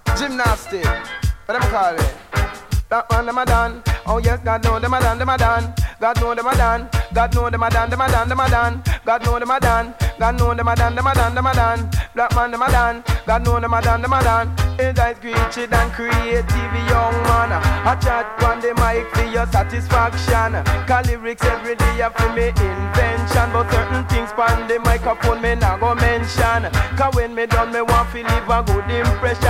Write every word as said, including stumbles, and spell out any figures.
Gymnastic, what them call it? That man them a done. Oh yes, God know them a done, them a done. God know them a done. God know them a done, them a done, them a done. God know them a done. God know them a done, them a done, them a done. Black man them a done. God know them a done, them a done. It's ice creative and creative young man. I chat on the mic for your satisfaction. Call lyrics every day for me invention. But certain things on the microphone me not go mention. Cause when me done me want to leave a good impression.